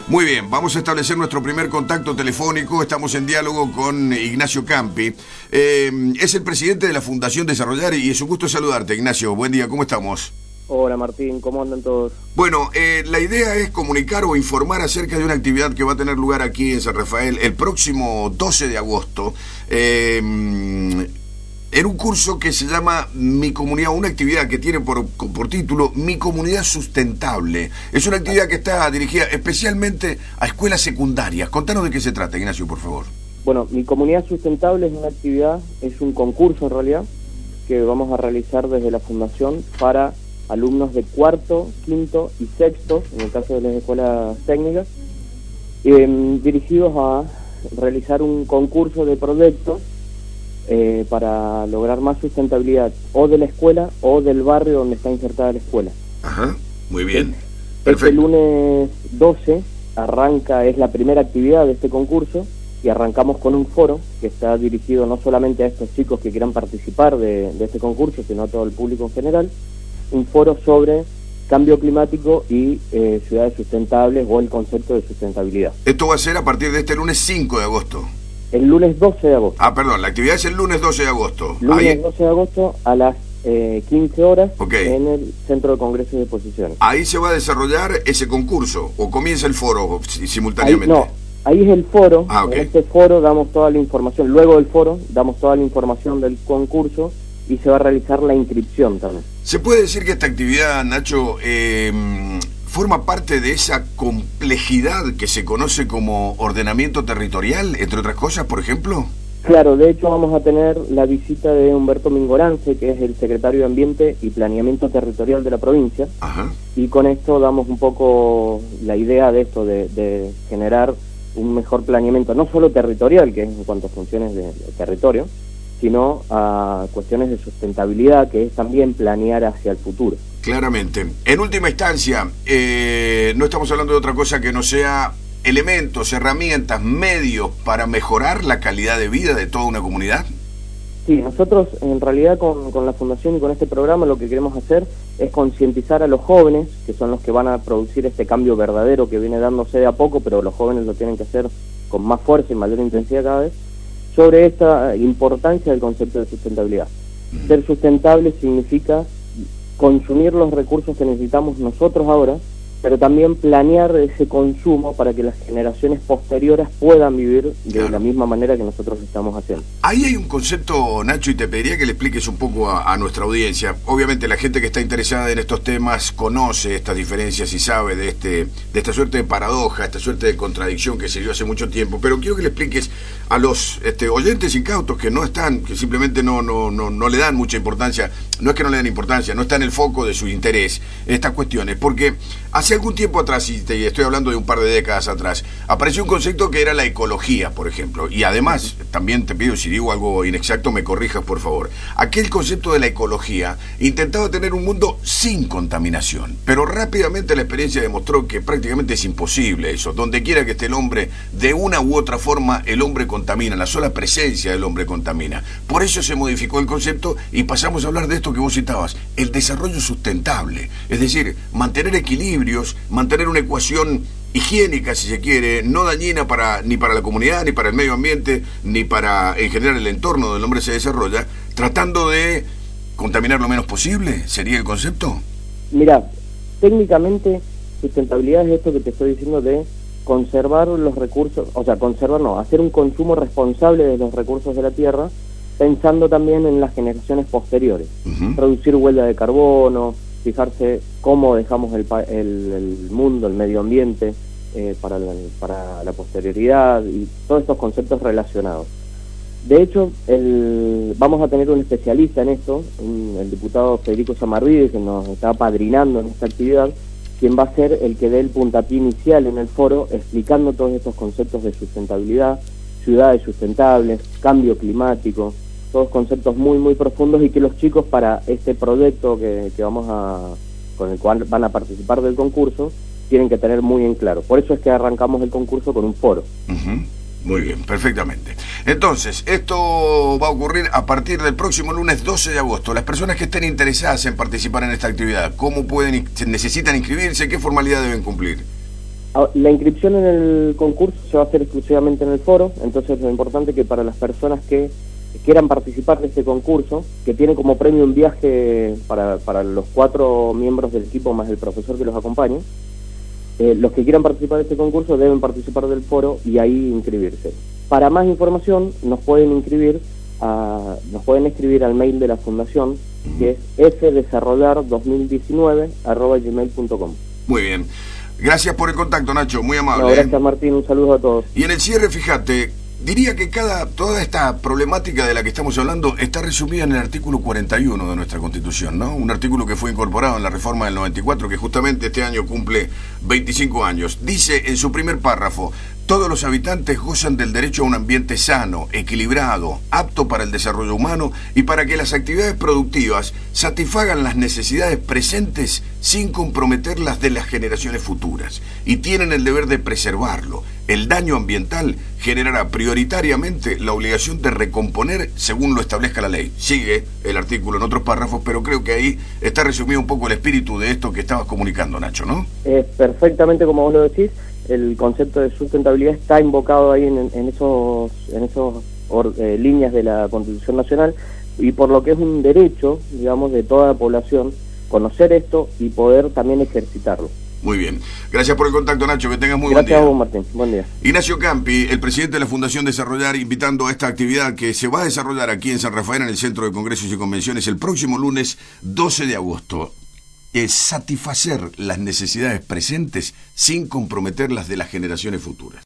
Muy bien, vamos a establecer nuestro primer contacto telefónico. Estamos en diálogo con Ignacio Campi. Es el presidente de la Fundación Desarrollar y es un gusto saludarte, Ignacio. Buen día, ¿cómo estamos? Hola Martín, ¿cómo andan todos? Bueno, la idea es comunicar o informar acerca de una actividad que va a tener lugar aquí en San Rafael el próximo 12 de agosto. En un curso que se llama Mi Comunidad, una actividad que tiene por título Mi Comunidad Sustentable. Es una actividad que está dirigida especialmente a escuelas secundarias. Contanos de qué se trata, Ignacio, por favor. Bueno, Mi Comunidad Sustentable es una actividad, es un concurso en realidad, que vamos a realizar desde la Fundación para alumnos de cuarto, quinto y sexto, en el caso de las escuelas técnicas, dirigidos a realizar un concurso de proyectos para lograr más sustentabilidad o de la escuela o del barrio donde está insertada la escuela. Ajá, muy bien. Este lunes 12 es la primera actividad de este concurso y arrancamos con un foro que está dirigido no solamente a estos chicos que quieran participar de este concurso, sino a todo el público en general, un foro sobre cambio climático y ciudades sustentables o el concepto de sustentabilidad. Esto va a ser a partir de este lunes 5 de agosto. El lunes 12 de agosto. Ah, perdón, la actividad es el lunes 12 de agosto. Lunes 12 de agosto a las 15 horas okay, en el Centro de Congresos y Exposiciones. Ahí se va a desarrollar ese concurso, o comienza el foro simultáneamente. Ahí es el foro. Okay. En este foro damos toda la información, luego del foro damos toda la información del concurso y se va a realizar la inscripción también. ¿Se puede decir que esta actividad, Nacho, forma parte de esa complejidad que se conoce como ordenamiento territorial, entre otras cosas, por ejemplo? Claro, de hecho vamos a tener la visita de Humberto Mingorance, que es el secretario de Ambiente y Planeamiento Territorial de la provincia. Ajá. Y con esto damos un poco la idea de esto, de generar un mejor planeamiento, no solo territorial, que es en cuanto a funciones de territorio, sino a cuestiones de sustentabilidad, que es también planear hacia el futuro. Claramente. En última instancia, no estamos hablando de otra cosa que no sea elementos, herramientas, medios para mejorar la calidad de vida de toda una comunidad. Sí, nosotros en realidad con la Fundación y con este programa lo que queremos hacer es concientizar a los jóvenes, que son los que van a producir este cambio verdadero que viene dándose de a poco, pero los jóvenes lo tienen que hacer con más fuerza y mayor intensidad cada vez, sobre esta importancia del concepto de sustentabilidad. Ser sustentable significa consumir los recursos que necesitamos nosotros ahora, pero también planear ese consumo para que las generaciones posteriores puedan vivir de la misma manera que nosotros estamos haciendo. Ahí hay un concepto, Nacho, y te pediría que le expliques un poco a nuestra audiencia. Obviamente la gente que está interesada en estos temas conoce estas diferencias y sabe de esta suerte de paradoja, esta suerte de contradicción que se dio hace mucho tiempo, pero quiero que le expliques a los oyentes incautos que no están, que simplemente no le dan mucha importancia, no es que no le den importancia, no está en el foco de su interés estas cuestiones, porque hace algún tiempo atrás, y estoy hablando de un par de décadas atrás, apareció un concepto que era la ecología, por ejemplo, y además, también te pido, si digo algo inexacto, me corrijas, por favor. Aquel concepto de la ecología intentaba tener un mundo sin contaminación, pero rápidamente la experiencia demostró que prácticamente es imposible eso. Donde quiera que esté el hombre, de una u otra forma, el hombre contamina, la sola presencia del hombre contamina. Por eso se modificó el concepto y pasamos a hablar de esto que vos citabas, el desarrollo sustentable, es decir, mantener equilibrios, mantener una ecuación higiénica, si se quiere, no dañina ni para la comunidad, ni para el medio ambiente, ni para, en general, el entorno donde el hombre se desarrolla, tratando de contaminar lo menos posible. ¿Sería el concepto? Mira, técnicamente, sustentabilidad es esto que te estoy diciendo de conservar los recursos, hacer un consumo responsable de los recursos de la tierra, pensando también en las generaciones posteriores. Reducir huella de carbono, fijarse cómo dejamos el mundo, el medio ambiente para la posterioridad y todos estos conceptos relacionados. De hecho, vamos a tener un especialista en esto, el diputado Federico Samarvide, que nos está apadrinando en esta actividad, quien va a ser el que dé el puntapié inicial en el foro, explicando todos estos conceptos de sustentabilidad, ciudades sustentables, cambio climático, todos conceptos muy muy profundos y que los chicos para este proyecto con el cual van a participar del concurso tienen que tener muy en claro. Por eso es que arrancamos el concurso con un foro. Muy bien, perfectamente. Entonces, esto va a ocurrir a partir del próximo lunes 12 de agosto. Las personas que estén interesadas en participar en esta actividad, ¿cómo necesitan inscribirse? ¿Qué formalidad deben cumplir? La inscripción en el concurso se va a hacer exclusivamente en el foro, entonces lo importante es que para las personas que quieran participar de este concurso, que tiene como premio un viaje para los 4 miembros del equipo más el profesor que los acompañe, los que quieran participar de este concurso deben participar del foro y ahí inscribirse. Para más información nos pueden escribir al mail de la fundación, que es fdesarrollar2019@gmail.com. Muy bien. Gracias por el contacto, Nacho, muy amable. No, gracias, Martín, un saludo a todos. Y en el cierre, fíjate, diría que toda esta problemática de la que estamos hablando está resumida en el artículo 41 de nuestra Constitución, ¿no? Un artículo que fue incorporado en la reforma del 94, que justamente este año cumple 25 años. Dice en su primer párrafo: todos los habitantes gozan del derecho a un ambiente sano, equilibrado, apto para el desarrollo humano y para que las actividades productivas satisfagan las necesidades presentes sin comprometer las de las generaciones futuras. Y tienen el deber de preservarlo. El daño ambiental generará prioritariamente la obligación de recomponer según lo establezca la ley. Sigue el artículo en otros párrafos, pero creo que ahí está resumido un poco el espíritu de esto que estabas comunicando, Nacho, ¿no? Perfectamente como vos lo decís. El concepto de sustentabilidad está invocado ahí en esos líneas de la Constitución Nacional, y por lo que es un derecho, digamos, de toda la población conocer esto y poder también ejercitarlo. Muy bien. Gracias por el contacto, Nacho. Que tengas muy buen día. Gracias a vos, Martín. Buen día. Ignacio Campi, el presidente de la Fundación Desarrollar, invitando a esta actividad que se va a desarrollar aquí en San Rafael, en el Centro de Congresos y Convenciones, el próximo lunes 12 de agosto. Es satisfacer las necesidades presentes sin comprometer las de las generaciones futuras.